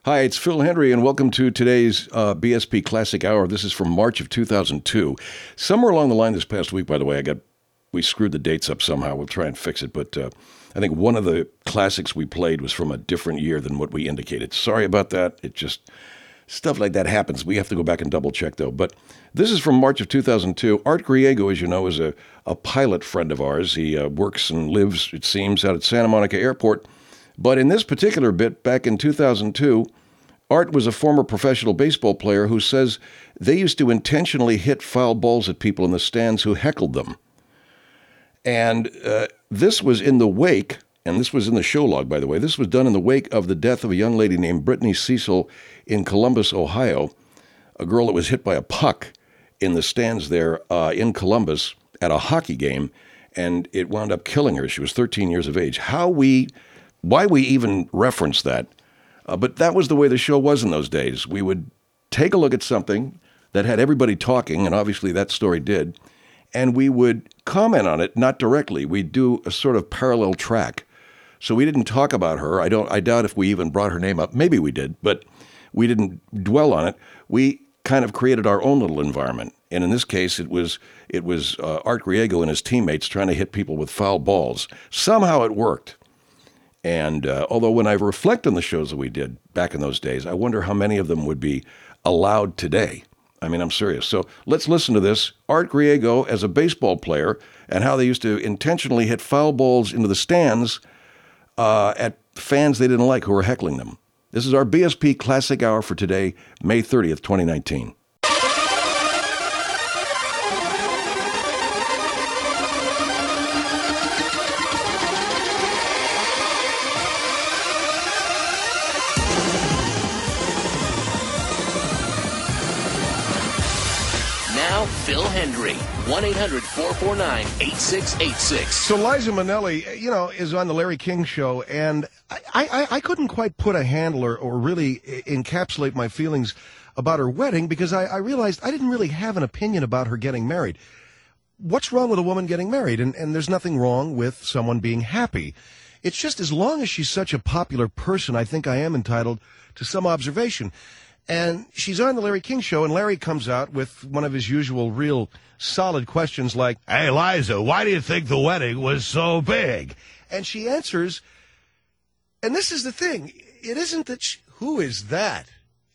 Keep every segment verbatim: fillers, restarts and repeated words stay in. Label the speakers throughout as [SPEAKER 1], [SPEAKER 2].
[SPEAKER 1] Hi, it's Phil Hendry, and welcome to today's uh, B S P Classic Hour. This is from March of two thousand two. Somewhere along the line this past week, by the way, I got we screwed the dates up somehow. We'll try and fix it, but uh, I think one of the classics we played was from a different year than what we indicated. Sorry about that. It just, stuff like that happens. We have to go back and double-check, though. But this is from March of two thousand two. Art Griego, as you know, is a, a pilot friend of ours. He uh, works and lives, it seems, out at Santa Monica Airport. But in this particular bit, back in two thousand two, Art was a former professional baseball player who says they used to intentionally hit foul balls at people in the stands who heckled them. And uh, this was in the wake, and this was in the show log, by the way, this was done in the wake of the death of a young lady named Brittany Cecil in Columbus, Ohio, a girl that was hit by a puck in the stands there uh, in Columbus at a hockey game, and it wound up killing her. She was thirteen years of age. How we, why we even reference that, Uh, but that was the way the show was in those days. We would take a look at something that had everybody talking, and obviously that story did, and we would comment on it, not directly. We'd do a sort of parallel track. So we didn't talk about her. I don't. I doubt if we even brought her name up. Maybe we did, but we didn't dwell on it. We kind of created our own little environment. And in this case, it was it was uh, Art Griego and his teammates trying to hit people with foul balls. Somehow it worked. And uh, although when I reflect on the shows that we did back in those days, I wonder how many of them would be allowed today. I mean, I'm serious. So let's listen to this. Art Griego as a baseball player and how they used to intentionally hit foul balls into the stands uh, at fans they didn't like who were heckling them. This is our B S P Classic Hour for today, May thirtieth, twenty nineteen.
[SPEAKER 2] Phil Hendry, one eight hundred four four nine eight six eight six.
[SPEAKER 3] So Liza Minnelli, you know, is on the Larry King Show, and I, I, I couldn't quite put a handle or, or really encapsulate my feelings about her wedding because I, I realized I didn't really have an opinion about her getting married. What's wrong with a woman getting married? And, and there's nothing wrong with someone being happy. It's just as long as she's such a popular person, I think I am entitled to some observation. And she's on the Larry King Show, and Larry comes out with one of his usual real solid questions like, "Hey, Liza, why do you think the wedding was so big?" And she answers, and this is the thing, it isn't that she, who is that?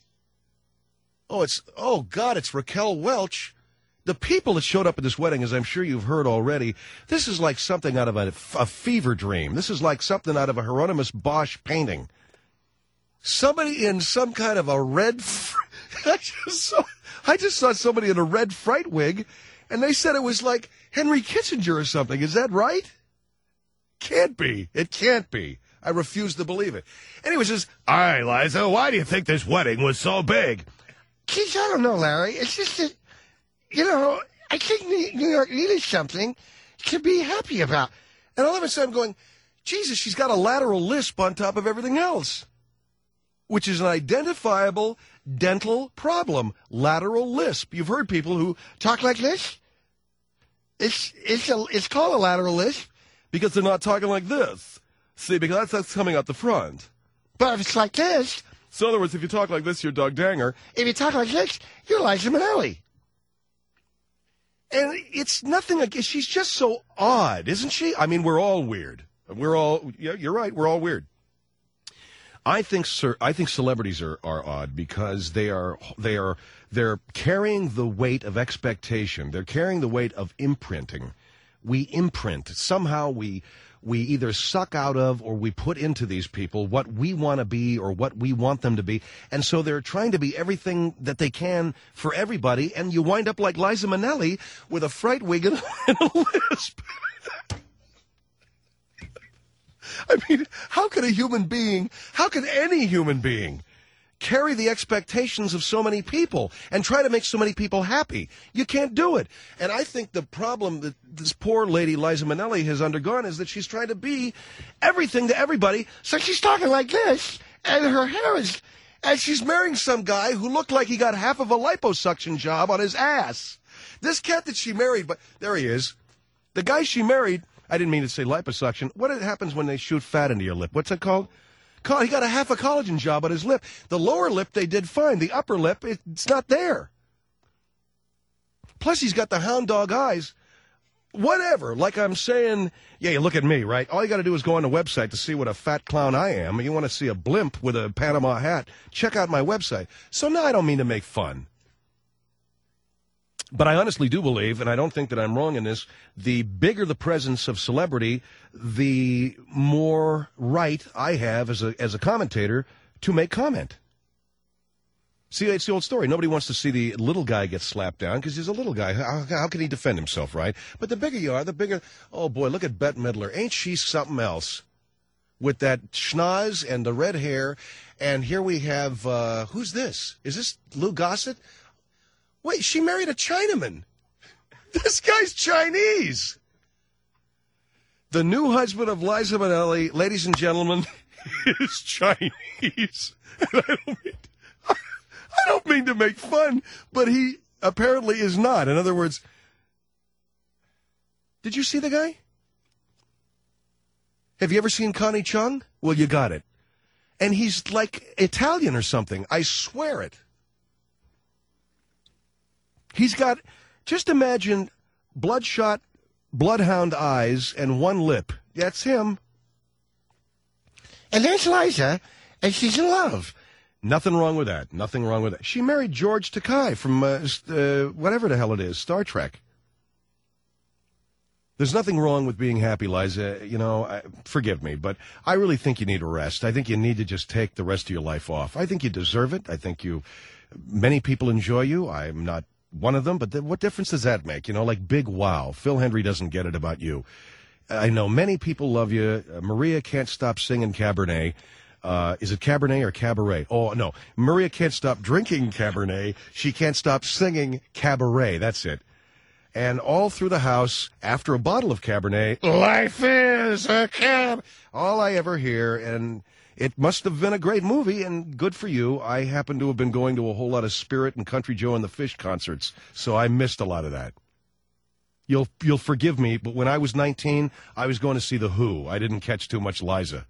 [SPEAKER 3] Oh, it's, oh, God, it's Raquel Welch. The people that showed up at this wedding, as I'm sure you've heard already, this is like something out of a, a fever dream. This is like something out of a Hieronymus Bosch painting. Somebody in some kind of a red, fr- I, just saw, I just saw somebody in a red fright wig, and they said it was like Henry Kissinger or something. Is that right? Can't be. It can't be. I refuse to believe it. Anyway, says, "All right, Liza, why do you think this wedding was so big?"
[SPEAKER 4] Geez, I don't know, Larry. It's just that, you know, I think New York needed something to be happy about.
[SPEAKER 3] And all of a sudden I'm going, Jesus, she's got a lateral lisp on top of everything else, which is an identifiable dental problem, lateral lisp. You've heard people who
[SPEAKER 4] talk like this. It's it's a, it's called a lateral lisp
[SPEAKER 3] because they're not talking like this. See, because that's, that's coming out the front.
[SPEAKER 4] But if it's like this,
[SPEAKER 3] so in other words, if you talk like this, you're Doug Danger.
[SPEAKER 4] If you talk like this, you're Liza Minnelli.
[SPEAKER 3] And it's nothing like, she's just so odd, isn't she? I mean, we're all weird. We're all, yeah, you're right, we're all weird. I think, sir, I think celebrities are, are odd because they are they are they're carrying the weight of expectation. They're carrying the weight of imprinting. We imprint somehow. We we either suck out of or we put into these people what we want to be or what we want them to be, and so they're trying to be everything that they can for everybody. And you wind up like Liza Minnelli with a fright wig and a lisp. I mean, how could a human being, how could any human being carry the expectations of so many people and try to make so many people happy? You can't do it. And I think the problem that this poor lady, Liza Minnelli, has undergone is that she's trying to be everything to everybody.
[SPEAKER 4] So she's talking like this, and her hair is,
[SPEAKER 3] and she's marrying some guy who looked like he got half of a liposuction job on his ass. This cat that she married, but there he is. The guy she married, I didn't mean to say liposuction. What happens when they shoot fat into your lip? What's it called? Co- He got a half a collagen job on his lip. The lower lip, they did fine. The upper lip, it's not there. Plus, he's got the hound dog eyes. Whatever. Like I'm saying, yeah, you look at me, right? All you got to do is go on the website to see what a fat clown I am. You want to see a blimp with a Panama hat, check out my website. So, no, I don't mean to make fun. But I honestly do believe, and I don't think that I'm wrong in this, the bigger the presence of celebrity, the more right I have as a as a commentator to make comment. See, it's the old story. Nobody wants to see the little guy get slapped down because he's a little guy. How, how can he defend himself, right? But the bigger you are, the bigger... Oh, boy, look at Bette Midler. Ain't she something else? With that schnoz and the red hair. And here we have... Uh, who's this? Is this Lou Gossett? Wait, she married a Chinaman. This guy's Chinese. The new husband of Liza Minnelli, ladies and gentlemen, is Chinese. And I don't mean... I don't mean to make fun, but he apparently is not. In other words, did you see the guy? Have you ever seen Connie Chung? Well, you got it. And he's like Italian or something. I swear it. He's got, just imagine bloodshot, bloodhound eyes and one lip. That's him.
[SPEAKER 4] And there's Liza, and she's in love.
[SPEAKER 3] Nothing wrong with that. Nothing wrong with that. She married George Takei from uh, uh, whatever the hell it is, Star Trek. There's nothing wrong with being happy, Liza. You know, I, forgive me, but I really think you need a rest. I think you need to just take the rest of your life off. I think you deserve it. I think you, many people enjoy you. I'm not one of them, but th- what difference does that make? You know, like big wow. Phil Hendry doesn't get it about you. I know many people love you. Uh, Maria can't stop singing Cabernet. Uh, is it Cabernet or Cabaret? Oh, no. Maria can't stop drinking Cabernet. She can't stop singing Cabaret. That's it. And all through the house, after a bottle of Cabernet, life is a cab. All I ever hear, and it must have been a great movie, and good for you. I happen to have been going to a whole lot of Spirit and Country Joe and the Fish concerts, so I missed a lot of that. You'll you'll forgive me, but when I was nineteen, I was going to see The Who. I didn't catch too much Liza.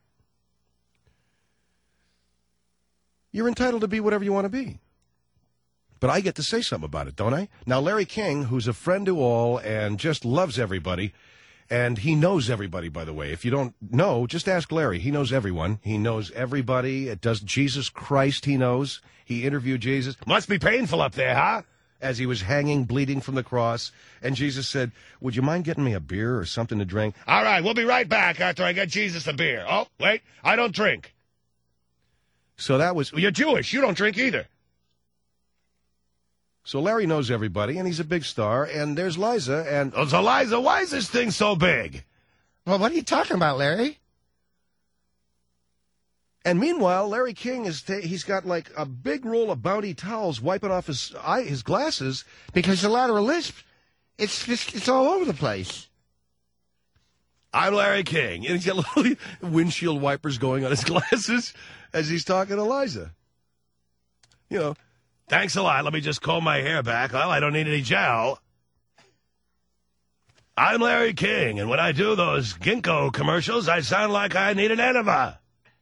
[SPEAKER 3] You're entitled to be whatever you want to be. But I get to say something about it, don't I? Now, Larry King, who's a friend to all and just loves everybody, and he knows everybody, by the way. If you don't know, just ask Larry. He knows everyone. He knows everybody. It does Jesus Christ, he knows. He interviewed Jesus. Must be painful up there, huh? As he was hanging, bleeding from the cross. And Jesus said, would you mind getting me a beer or something to drink? All right, we'll be right back after I get Jesus a beer. Oh, wait, I don't drink. So that was, well, you're Jewish. You don't drink either. So Larry knows everybody, and he's a big star. And there's Liza, and, oh, so Liza, why is this thing so big?
[SPEAKER 4] Well, what are you talking about, Larry?
[SPEAKER 3] And meanwhile, Larry King, is ta- he's got like a big roll of Bounty towels wiping off his eye, his glasses.
[SPEAKER 4] Because the lateral lisp, it's just, it's all over the place.
[SPEAKER 3] I'm Larry King. And he's got little windshield wipers going on his glasses as he's talking to Liza. You know, thanks a lot. Let me just comb my hair back. Well, I don't need any gel. I'm Larry King, and when I do those Ginkgo commercials, I sound like I need an enema.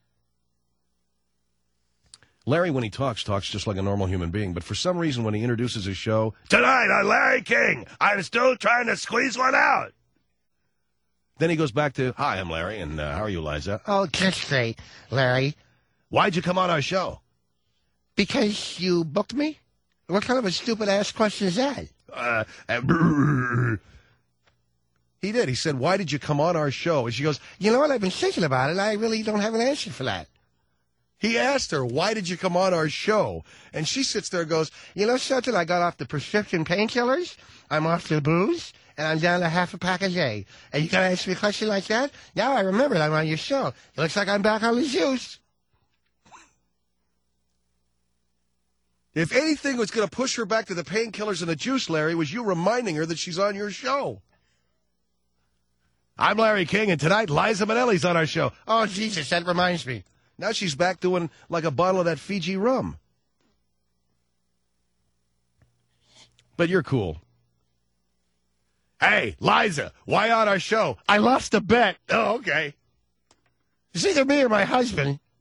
[SPEAKER 3] Larry, when he talks, talks just like a normal human being, but for some reason, when he introduces his show, tonight on Larry King, I'm still trying to squeeze one out. Then he goes back to, hi, I'm Larry, and uh, how are you, Liza?
[SPEAKER 4] Oh, just great, Larry.
[SPEAKER 3] Why'd you come on our show?
[SPEAKER 4] Because you booked me? What kind of a stupid-ass question is that?
[SPEAKER 3] Uh, uh, he did. He said, why did you come on our show? And she goes,
[SPEAKER 4] You know what? I've been thinking about it. I really don't have an answer for that.
[SPEAKER 3] he asked her, why did you come on our show? And she sits there and goes,
[SPEAKER 4] You know something? I got off the prescription painkillers. I'm off the booze. And I'm down to half a pack a day. And you got to ask me a question like that? Now I remember that I'm on your show. It looks like I'm back on the juice.
[SPEAKER 3] if anything was going to push her back to the painkillers and the juice, Larry, was you reminding her that she's on your show. I'm Larry King, and tonight Liza Minnelli's on our show.
[SPEAKER 4] Oh, Jesus, that reminds me.
[SPEAKER 3] Now she's back doing like a bottle of that Fiji rum. But you're cool. Hey, Liza, why on our show?
[SPEAKER 4] I lost a bet.
[SPEAKER 3] Oh, okay.
[SPEAKER 4] It's either me or my husband.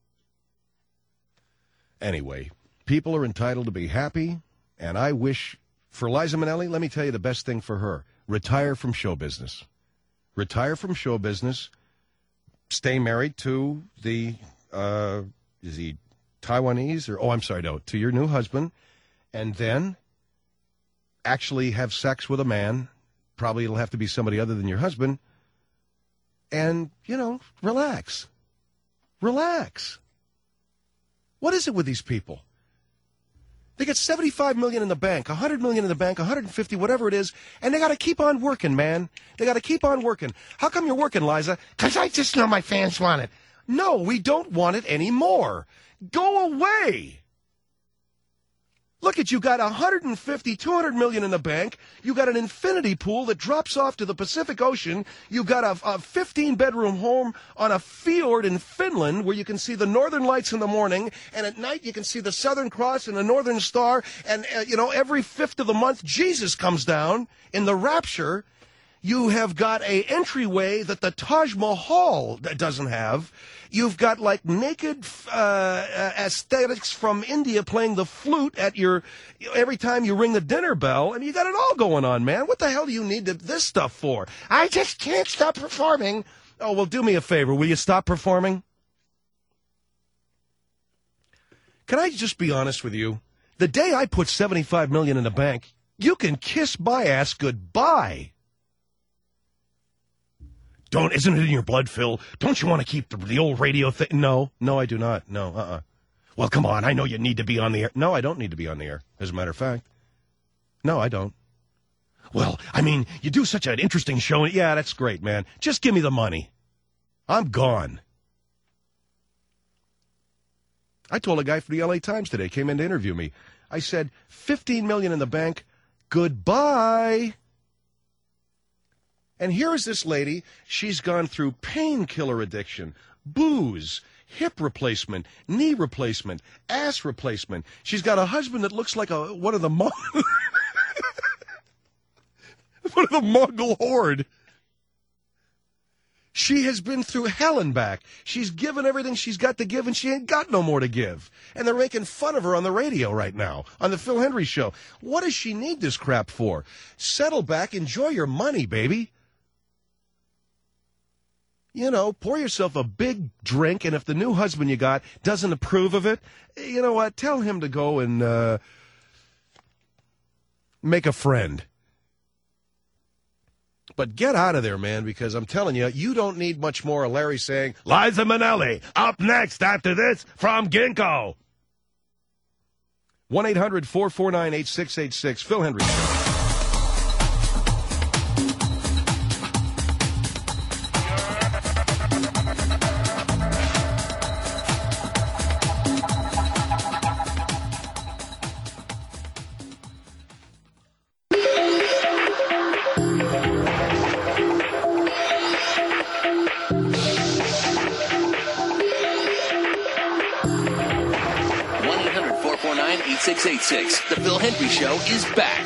[SPEAKER 3] Anyway, people are entitled to be happy, and I wish for Liza Minnelli, let me tell you the best thing for her. Retire from show business. Retire from show business. Stay married to the, uh, is he Taiwanese? or Oh, I'm sorry, no, to your new husband. And then actually have sex with a man. Probably it'll have to be somebody other than your husband. And, you know, relax. Relax. What is it with these people? They get seventy-five million dollars in the bank, one hundred million dollars in the bank, one hundred fifty, whatever it is, and they got to keep on working, man. They got to keep on working. How come you're working, Liza?
[SPEAKER 4] Because I just know my fans want it.
[SPEAKER 3] No, we don't want it anymore. Go away. Look at you, got one hundred fifty, two hundred million in the bank. You got an infinity pool that drops off to the Pacific Ocean. You got a, a fifteen-bedroom home on a fjord in Finland where you can see the northern lights in the morning, and at night you can see the Southern Cross and the Northern Star. And, uh, you know, every fifth of the month, Jesus comes down in the rapture. You have got a entryway that the Taj Mahal doesn't have. You've got, like, naked uh, aesthetics from India playing the flute at your every time you ring the dinner bell. I mean, you got it all going on, man. What the hell do you need to, this stuff for?
[SPEAKER 4] I just can't stop performing.
[SPEAKER 3] Oh, well, do me a favor. Will you stop performing? Can I just be honest with you? The day I put seventy-five million dollars in the bank, you can kiss my ass goodbye. Don't, isn't it in your blood, Phil? Don't you want to keep the, the old radio thing? No, no, I do not. No, uh-uh. Well, come on, I know you need to be on the air. No, I don't need to be on the air, as a matter of fact. No, I don't. Well, I mean, you do such an interesting show. Yeah, that's great, man. Just give me the money. I'm gone. I told a guy from the L A Times today, came in to interview me. I said, fifteen million dollars in the bank, goodbye. And here is this lady. She's gone through painkiller addiction, booze, hip replacement, knee replacement, ass replacement. She's got a husband that looks like a one of the Mon- one of the Mongol horde. She has been through hell and back. She's given everything she's got to give, and she ain't got no more to give. And they're making fun of her on the radio right now, on the Phil Hendry Show. What does she need this crap for? Settle back, enjoy your money, baby. You know, pour yourself a big drink, and if the new husband you got doesn't approve of it, you know what? Tell him to go and uh, make a friend. But get out of there, man, because I'm telling you, you don't need much more of Larry saying, Liza Minnelli, up next after this from Ginkgo. one eight hundred four four nine eight six eight six, Phil Hendry Show.
[SPEAKER 2] eight six eight six. The Phil Hendry Show is back.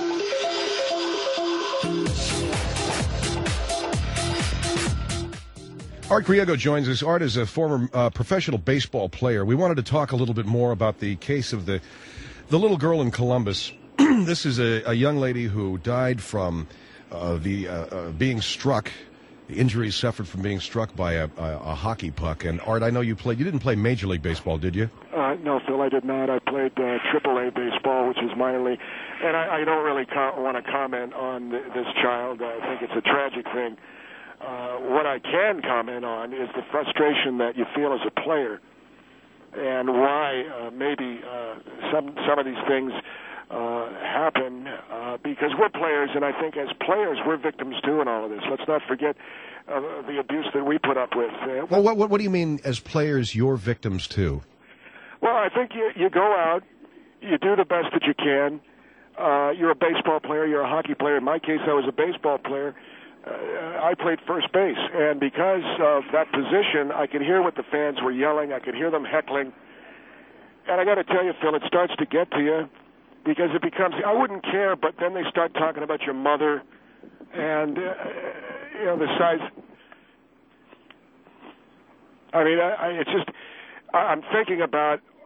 [SPEAKER 3] Art Griego joins us. Art is a former uh, professional baseball player. We wanted to talk a little bit more about the case of the the little girl in Columbus. This is a, a young lady who died from uh, the uh, uh, being struck, the injuries suffered from being struck by a, a, a hockey puck. And Art, I know you played. You didn't play Major League Baseball, did you?
[SPEAKER 5] Uh, no, Phil, I did not. I played uh, triple A baseball, which is minor league. And I, I don't really co- want to comment on th- this child. I think it's a tragic thing. Uh, what I can comment on is the frustration that you feel as a player and why uh, maybe uh, some some of these things uh, happen uh, because we're players, and I think as players we're victims too in all of this. Let's not forget uh, the abuse that we put up with. Uh,
[SPEAKER 3] well, what, what, what do you mean as players you're victims too?
[SPEAKER 5] Well, I think you, you go out, you do the best that you can. Uh, you're a baseball player, you're a hockey player. In my case, I was a baseball player. Uh, I played first base, and because of that position, I could hear what the fans were yelling. I could hear them heckling. And I got to tell you, Phil, it starts to get to you because it becomes, I wouldn't care, but then they start talking about your mother and, uh, you know, the size. I mean, I, I, it's just, I, I'm thinking about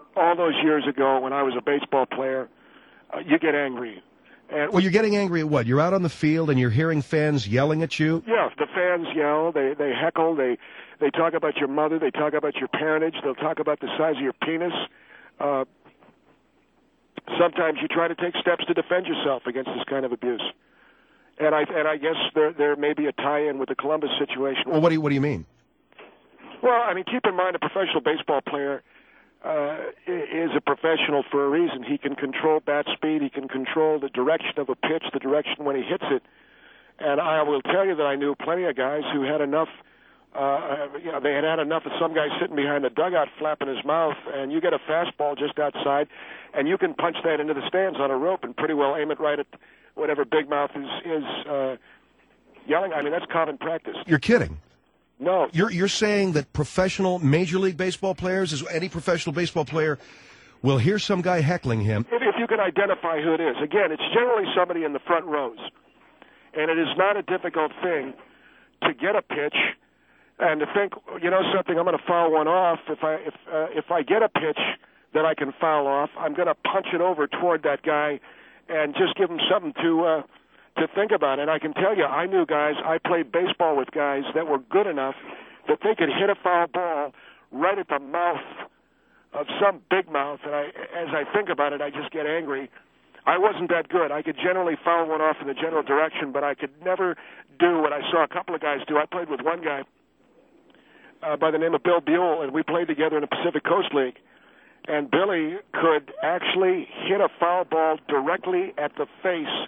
[SPEAKER 5] all those years ago when I was a baseball player, uh, you get angry. And
[SPEAKER 3] Well, you're getting angry at what? You're out on the field and you're hearing fans yelling at you?
[SPEAKER 5] yeah, the fans yell, they they heckle, they they talk about your mother, they talk about your parentage, they'll talk about the size of your penis. Uh, sometimes you try to take steps to defend yourself against this kind of abuse. And I and I guess there there may be a tie-in with the Columbus situation.
[SPEAKER 3] Well, what do you, what do you mean?
[SPEAKER 5] Well, I mean, keep in mind a professional baseball player uh, is a professional for a reason. He can control bat speed. He can control the direction of a pitch, the direction when he hits it. And I will tell you that I knew plenty of guys who had enough. Uh, you know, they had had enough of some guy sitting behind the dugout flapping his mouth, and you get a fastball just outside, and you can punch that into the stands on a rope and pretty well aim it right at whatever Big Mouth is is uh, yelling. I mean, that's common practice.
[SPEAKER 3] You're kidding.
[SPEAKER 5] No,
[SPEAKER 3] You're you're saying that professional Major League Baseball players, is any professional baseball player, will hear some guy heckling him.
[SPEAKER 5] if, if you can identify who it is. Again, it's generally somebody in the front rows, and it is not a difficult thing to get a pitch and to think, you know something, I'm going to foul one off. If I if uh, if I get a pitch that I can foul off, I'm going to punch it over toward that guy and just give him something to uh, to think about. And I can tell you, I knew guys, I played baseball with guys that were good enough that they could hit a foul ball right at the mouth of some big mouth. And I, as I think about it, I just get angry. I wasn't that good. I could generally foul one off in the general direction, but I could never do what I saw a couple of guys do. I played with one guy uh, by the name of Bill Buell, and we played together in the Pacific Coast League. And Billy could actually hit a foul ball directly at the face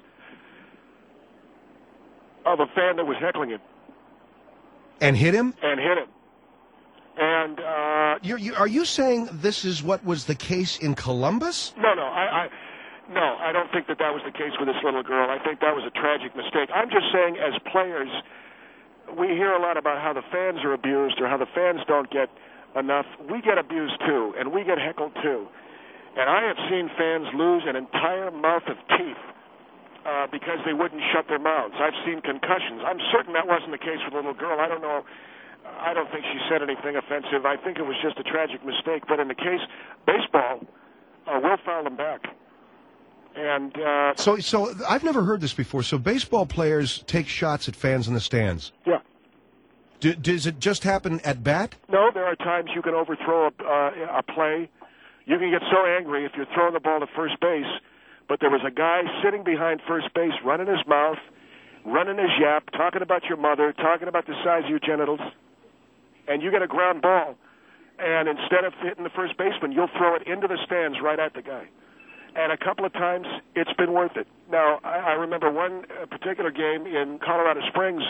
[SPEAKER 5] of a fan that was heckling him.
[SPEAKER 3] And hit him?
[SPEAKER 5] And hit him. And uh,
[SPEAKER 3] You're, you, are you saying this is what was the case in Columbus?
[SPEAKER 5] no, no, I, I, no, I don't think that that was the case with this little girl. I think that was a tragic mistake. I'm just saying, as players, we hear a lot about how the fans are abused or how the fans don't get enough. We get abused too, and we get heckled too. And I have seen fans lose an entire mouth of teeth uh, because they wouldn't shut their mouths. I've seen concussions. I'm certain that wasn't the case with the little girl. I don't know. I don't think she said anything offensive. I think it was just a tragic mistake. But in the case, baseball uh, will foul them back. And uh,
[SPEAKER 3] So, so I've never heard this before. So baseball players take shots at fans in the stands.
[SPEAKER 5] yeah.
[SPEAKER 3] Do, does it just happen at bat?
[SPEAKER 5] No, there are times you can overthrow a, uh, a play. You can get so angry if you're throwing the ball to first base, but there was a guy sitting behind first base, running his mouth, running his yap, talking about your mother, talking about the size of your genitals, and you get a ground ball, and instead of hitting the first baseman, you'll throw it into the stands right at the guy. And a couple of times, it's been worth it. Now, I, I remember one uh, particular game in Colorado Springs.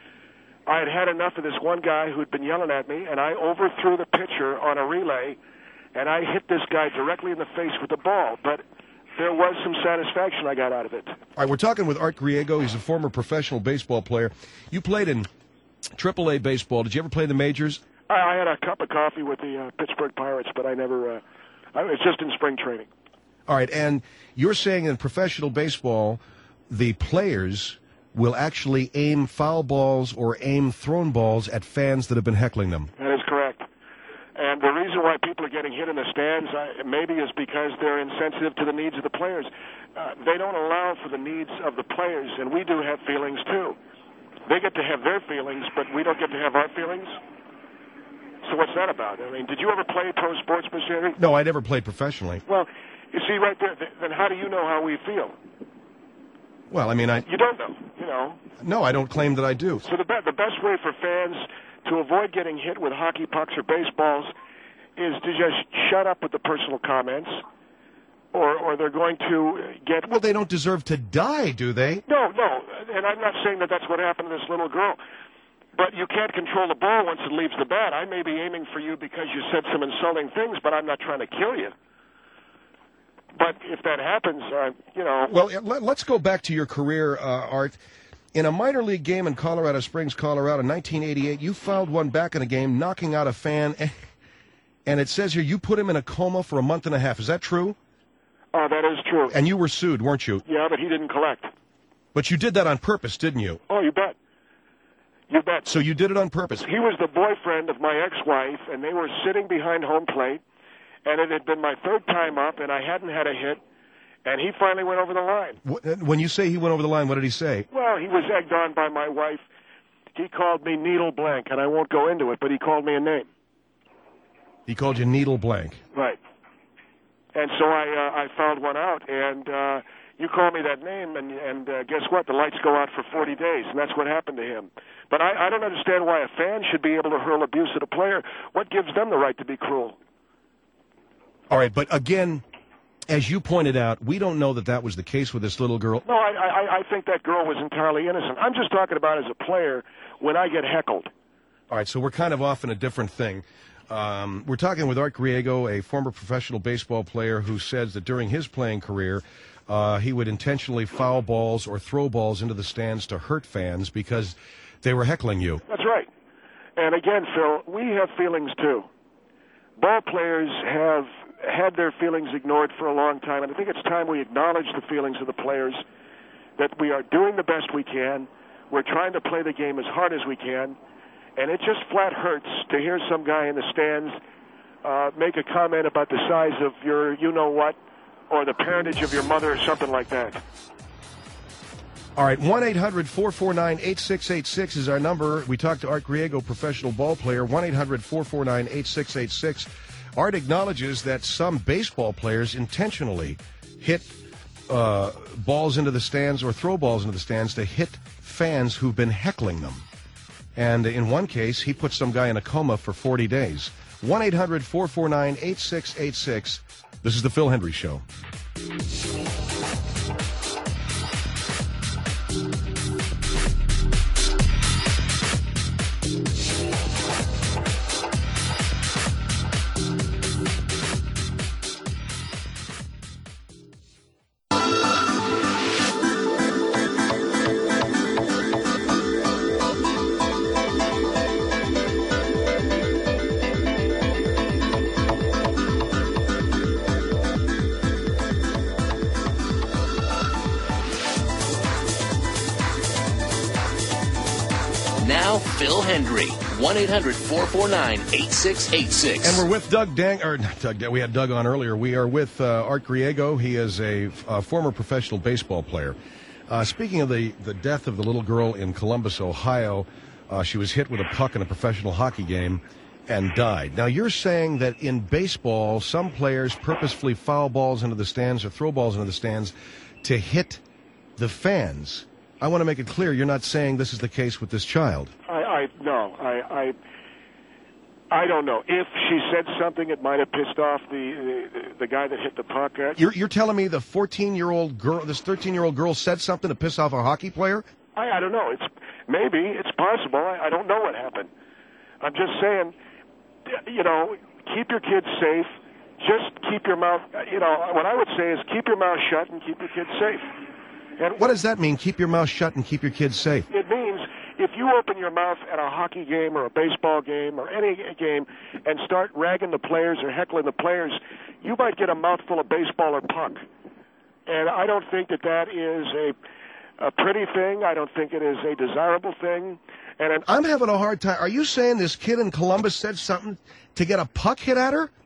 [SPEAKER 5] I had had enough of this one guy who had been yelling at me, and I overthrew the pitcher on a relay, and I hit this guy directly in the face with the ball. But there was some satisfaction I got out of it.
[SPEAKER 3] All right, we're talking with Art Griego. He's a former professional baseball player. You played in triple A baseball. Did you ever play the majors?
[SPEAKER 5] I, I had a cup of coffee with the uh, Pittsburgh Pirates, but I never. Uh, I was just in spring training.
[SPEAKER 3] All right, and you're saying in professional baseball, the players will actually aim foul balls or aim thrown balls at fans that have been heckling them.
[SPEAKER 5] That is correct. And the reason why people are getting hit in the stands uh, maybe is because they're insensitive to the needs of the players. Uh, they don't allow for the needs of the players, and we do have feelings too. They get to have their feelings, but we don't get to have our feelings. So what's that about? I mean, did you ever play pro sports, Mister Henry?
[SPEAKER 3] No, I never played professionally.
[SPEAKER 5] Well, you see right there, th- then how do you know how we feel?
[SPEAKER 3] Well, I mean, I
[SPEAKER 5] You don't know, you know.
[SPEAKER 3] no, I don't claim that I do.
[SPEAKER 5] So the, be- the best way for fans to avoid getting hit with hockey pucks or baseballs is to just shut up with the personal comments, or, or they're going to get...
[SPEAKER 3] Well, they don't deserve to die, do they?
[SPEAKER 5] No, no, and I'm not saying that that's what happened to this little girl, but you can't control the ball once it leaves the bat. I may be aiming for you because you said some insulting things, but I'm not trying to kill you. But if that happens, uh, you know...
[SPEAKER 3] Well, let, let's go back to your career, uh, Art. In a minor league game in Colorado Springs, Colorado, in nineteen eighty-eight, you fouled one back in a game, knocking out a fan, and it says here you put him in a coma for a month and a half. Is that true?
[SPEAKER 5] Uh, that is true.
[SPEAKER 3] And you were sued, weren't you?
[SPEAKER 5] Yeah, but he didn't collect.
[SPEAKER 3] But you did that on purpose, didn't you?
[SPEAKER 5] Oh, you bet. You bet.
[SPEAKER 3] So you did it on purpose.
[SPEAKER 5] He was the boyfriend of my ex-wife, and they were sitting behind home plate, and it had been my third time up, and I hadn't had a hit, and he finally went over the line.
[SPEAKER 3] When you say he went over the line, what did he say?
[SPEAKER 5] Well, he was egged on by my wife. He called me Needle Blank, and I won't go into it, but he called me a name.
[SPEAKER 3] He called you Needle Blank.
[SPEAKER 5] Right. And so I uh, I found one out, and uh, you call me that name, and and uh, guess what? The lights go out for forty days, and that's what happened to him. But I, I don't understand why a fan should be able to hurl abuse at a player. What gives them the right to be cruel?
[SPEAKER 3] All right, but again, as you pointed out, we don't know that that was the case with this little girl.
[SPEAKER 5] No, I, I, I think that girl was entirely innocent. I'm just talking about as a player when I get heckled.
[SPEAKER 3] All right, so we're kind of off in a different thing. Um, we're talking with Art Griego, a former professional baseball player who says that during his playing career, uh, he would intentionally foul balls or throw balls into the stands to hurt fans because they were heckling you.
[SPEAKER 5] That's right. And again, Phil, we have feelings too. Ball players have had their feelings ignored for a long time, and I think it's time we acknowledge the feelings of the players, that we are doing the best we can. We're trying to play the game as hard as we can, and it just flat hurts to hear some guy in the stands uh, make a comment about the size of your you-know-what or the parentage of your mother or something like that.
[SPEAKER 3] All right, one eight hundred four four nine eight six eight six is our number. We talked to Art Griego, professional ball player, one eight hundred four four nine eight six eight six. Art acknowledges that some baseball players intentionally hit uh, balls into the stands or throw balls into the stands to hit fans who've been heckling them. And in one case, he put some guy in a coma for forty days. one eight hundred four four nine eight six eight six. This is the Phil Hendry Show.
[SPEAKER 2] Now, Phil Hendry, one eight hundred four four nine eight six eight six.
[SPEAKER 3] And we're with Doug Dang, or not Doug, we had Doug on earlier. We are with uh, Art Griego. He is a, a former professional baseball player. Uh, speaking of the, the death of the little girl in Columbus, Ohio, uh, she was hit with a puck in a professional hockey game and died. Now, you're saying that in baseball, some players purposefully foul balls into the stands or throw balls into the stands to hit the fans. I want to make it clear you're not saying this is the case with this child.
[SPEAKER 5] I, I no, I, I, I don't know. If she said something, it might have pissed off the the, the guy that hit the puck.
[SPEAKER 3] You're, you're telling me the fourteen-year-old girl, this thirteen-year-old girl, said something to piss off a hockey player?
[SPEAKER 5] I, I don't know. It's maybe it's possible. I, I don't know what happened. I'm just saying, you know, keep your kids safe. Just keep your mouth. You know, what I would say is keep your mouth shut and keep your kids safe. And
[SPEAKER 3] what does that mean, keep your mouth shut and keep your kids safe?
[SPEAKER 5] It means if you open your mouth at a hockey game or a baseball game or any game and start ragging the players or heckling the players, you might get a mouthful of baseball or puck. And I don't think that that is a, a pretty thing. I don't think it is a desirable thing. And an,
[SPEAKER 3] I'm having a hard time. Are you saying this kid in Columbus said something to get a puck hit at her?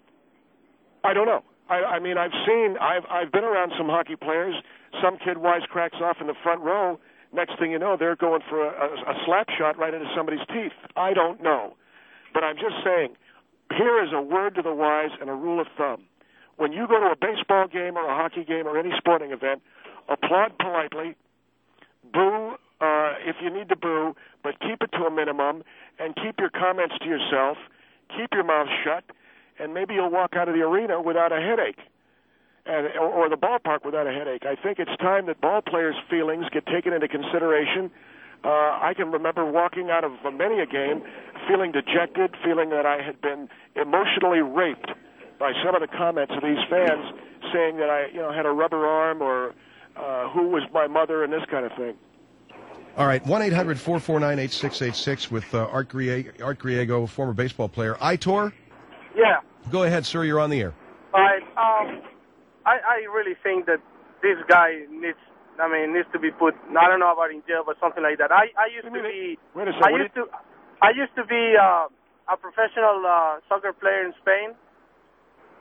[SPEAKER 5] I don't know. I, I mean, I've seen, I've I've been around some hockey players. Some kid wisecracks off in the front row. Next thing you know, they're going for a, a, a slap shot right into somebody's teeth. I don't know. But I'm just saying, here is a word to the wise and a rule of thumb. When you go to a baseball game or a hockey game or any sporting event, applaud politely, boo uh, if you need to boo, but keep it to a minimum, and keep your comments to yourself, keep your mouth shut, and maybe you'll walk out of the arena without a headache. And, or, or the ballpark without a headache. I think it's time that ball players' feelings get taken into consideration. Uh, I can remember walking out of many a game feeling dejected, feeling that I had been emotionally raped by some of the comments of these fans saying that I, you know, had a rubber arm or uh, who was my mother and this kind of thing.
[SPEAKER 3] All right, one eight hundred four four nine eight six eight six with uh, Art, Griego, Art Griego, former baseball player. Aitor?
[SPEAKER 6] Yeah.
[SPEAKER 3] Go ahead, sir. You're on the air.
[SPEAKER 6] All right. Um, I, I really think that this guy needs, I mean, needs to be put, I don't know about in jail, but something like that. I, I used to be,
[SPEAKER 5] Wait a second.
[SPEAKER 6] I used to, I used to be uh, a professional uh, soccer player in Spain,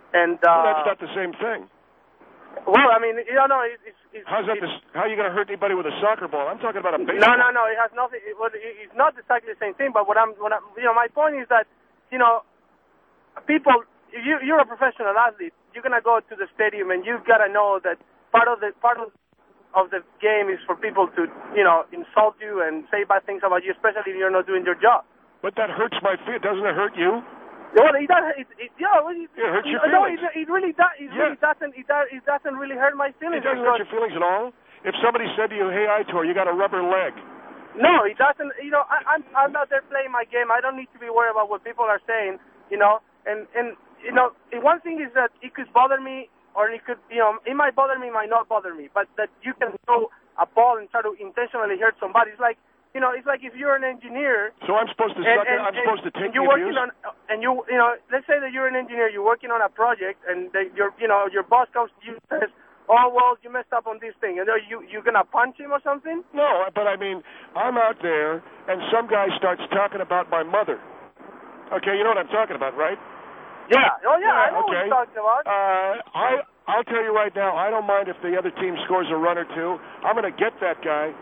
[SPEAKER 6] And uh,
[SPEAKER 5] Well, that's not the same thing.
[SPEAKER 6] well, I mean, you know, it, it's, it's
[SPEAKER 5] How's that?
[SPEAKER 6] it's,
[SPEAKER 5] This, how are you going to hurt anybody with a soccer ball? I'm talking about a baseball.
[SPEAKER 6] No, no, no. It has nothing. It, well, it, it's not exactly the same thing. But what I'm, what I'm, you know, my point is that, you know, people. If you, you're a professional athlete. You're gonna go to the stadium, and you've got to know that part of the part of, of the game is for people to, you know, insult you and say bad things about you, especially if you're not doing your job.
[SPEAKER 5] But that hurts my feelings. Doesn't it hurt you?
[SPEAKER 6] Well, it does. It, it, yeah, well, it,
[SPEAKER 5] It hurts your
[SPEAKER 6] no,
[SPEAKER 5] feelings.
[SPEAKER 6] it, it really does. It
[SPEAKER 5] Yeah.
[SPEAKER 6] really doesn't. It, does, it doesn't really hurt my feelings.
[SPEAKER 5] It doesn't
[SPEAKER 6] because,
[SPEAKER 5] hurt your feelings at all. If somebody said to you, "Hey, Aitor, you got a rubber leg,"
[SPEAKER 6] No, it doesn't. You know, I, I'm I'm out there playing my game. I don't need to be worried about what people are saying. You know, and and you know, one thing is that it could bother me, or it could, you know, it might bother me, it might not bother me. But that you can throw a ball and try to intentionally hurt somebody. It's like, you know, it's like if you're an engineer.
[SPEAKER 5] so I'm supposed to
[SPEAKER 6] And,
[SPEAKER 5] suck it.
[SPEAKER 6] and,
[SPEAKER 5] I'm
[SPEAKER 6] and,
[SPEAKER 5] supposed to
[SPEAKER 6] and
[SPEAKER 5] take
[SPEAKER 6] you're
[SPEAKER 5] the
[SPEAKER 6] working
[SPEAKER 5] abuse.
[SPEAKER 6] on, and you, you know, let's say that you're an engineer, you're working on a project, and they, your, you know, your boss comes to you and says, "Oh well, you messed up on this thing," and are you you gonna punch him or something?
[SPEAKER 5] No, but I mean, I'm out there, and some guy starts talking about my mother. Okay, you know what I'm talking about, right?
[SPEAKER 6] Yeah. Oh yeah, I know
[SPEAKER 5] okay.
[SPEAKER 6] what you're talking about.
[SPEAKER 5] Uh, I I'll tell you right now, I don't mind if the other team scores a run or two. I'm going to get that guy.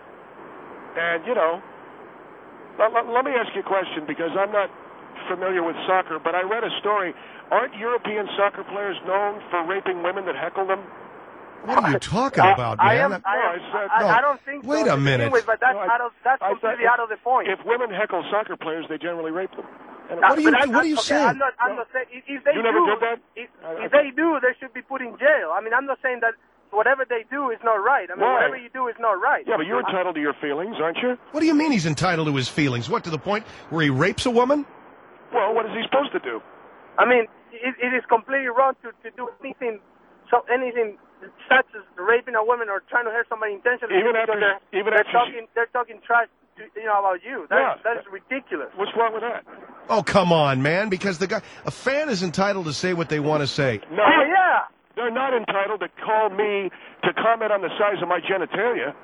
[SPEAKER 5] And you know, let, let, let me ask you a question, because I'm not familiar with soccer, but I read a story. Aren't European soccer players known for raping women that heckle them?
[SPEAKER 3] What are you talking about,
[SPEAKER 6] I
[SPEAKER 3] man?
[SPEAKER 6] am. I, am,
[SPEAKER 5] I said-
[SPEAKER 6] I,
[SPEAKER 3] No.
[SPEAKER 6] I don't think.
[SPEAKER 3] Wait
[SPEAKER 6] so
[SPEAKER 3] a
[SPEAKER 6] to begin
[SPEAKER 3] minute.
[SPEAKER 6] With, but that's
[SPEAKER 5] No, I-
[SPEAKER 6] out of that's
[SPEAKER 5] I thought
[SPEAKER 6] completely
[SPEAKER 5] if-
[SPEAKER 6] out of the point.
[SPEAKER 5] If women heckle soccer players, they generally rape them. And
[SPEAKER 3] What are you-
[SPEAKER 6] But I'm-
[SPEAKER 3] what are you
[SPEAKER 6] okay,
[SPEAKER 3] saying?
[SPEAKER 6] I'm not. I'm not saying if, if they
[SPEAKER 5] You never
[SPEAKER 6] do.
[SPEAKER 5] did that?
[SPEAKER 6] If,
[SPEAKER 5] I- I-
[SPEAKER 6] if they do, they should be put in jail. I mean, I'm not saying that whatever they do is not right. I mean,
[SPEAKER 5] Why?
[SPEAKER 6] whatever you do is not right.
[SPEAKER 5] Yeah, but you're entitled to your feelings, aren't you?
[SPEAKER 3] What do you mean he's entitled to his feelings? What, to the point where he rapes a woman?
[SPEAKER 5] Well, what is he supposed to do?
[SPEAKER 6] I mean, it, it is completely wrong to, to do anything, so anything such as raping a woman or trying to hurt somebody intentionally.
[SPEAKER 5] Even
[SPEAKER 6] because
[SPEAKER 5] after-
[SPEAKER 6] they're,
[SPEAKER 5] even
[SPEAKER 6] they're
[SPEAKER 5] after she-
[SPEAKER 6] talking, they're talking trash, to, you know, about you. That,
[SPEAKER 5] Yeah.
[SPEAKER 6] that is ridiculous.
[SPEAKER 5] What's wrong with that?
[SPEAKER 3] Oh, come on, man. Because the guy, a fan is entitled to say what they want to say.
[SPEAKER 5] No,
[SPEAKER 6] Oh yeah.
[SPEAKER 5] they're not entitled to call me to comment on the size of my genitalia.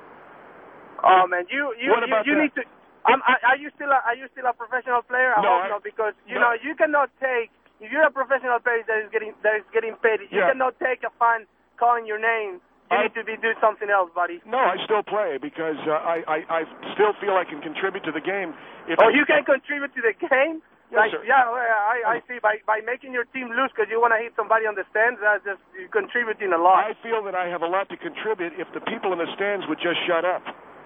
[SPEAKER 6] Oh man, you you
[SPEAKER 5] What
[SPEAKER 6] you,
[SPEAKER 5] about
[SPEAKER 6] you
[SPEAKER 5] that?
[SPEAKER 6] need to. Um, are, are you still a, are you still a professional player? I
[SPEAKER 5] No,
[SPEAKER 6] hope
[SPEAKER 5] I-
[SPEAKER 6] not, because you
[SPEAKER 5] no.
[SPEAKER 6] know you cannot take, if you're a professional player that is getting that is getting paid, you
[SPEAKER 5] Yeah.
[SPEAKER 6] cannot take a fan calling your name. You
[SPEAKER 5] I-
[SPEAKER 6] need to be do something else, buddy.
[SPEAKER 5] No, I still play because uh, I, I I still feel I can contribute to the game. If
[SPEAKER 6] Oh, you can contribute to the game.
[SPEAKER 5] Yes,
[SPEAKER 6] like,
[SPEAKER 5] sir.
[SPEAKER 6] yeah, well, I, I see. By by making your team lose because you want to hit somebody on the stands, that's just you're contributing a lot.
[SPEAKER 5] I feel that I have a lot to contribute if the people in the stands would just shut up.